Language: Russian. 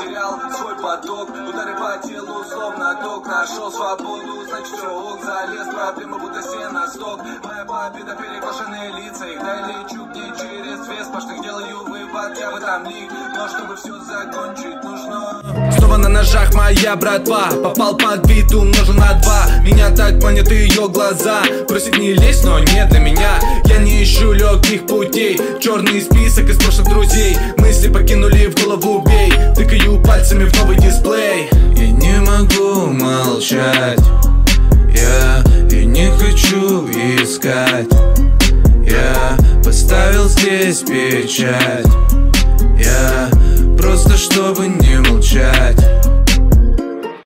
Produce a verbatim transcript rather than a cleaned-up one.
потерял свой поток. Удары по телу, словно ток. Нашел свободу, значит все ок. Залез, проблемы будто сеносток. Моя победа, перекошенные лица. Их далее лечу к ней через две сплошных. Делаю вывод, я в этом лиг. Но чтобы все закончить, нужно... Снова на ножах моя братва. Попал под бит, умножу на два. Меня так манят ее глаза. Просит не лезть, но не для меня. Я не ищу легких путей. Черный список из прошлых друзей. Мысли покинули, в голову бей. Тыкаю пальцами в новый дисплей. Я не могу молчать. Я и не хочу искать. Я поставил здесь печать. Я просто чтобы не молчать.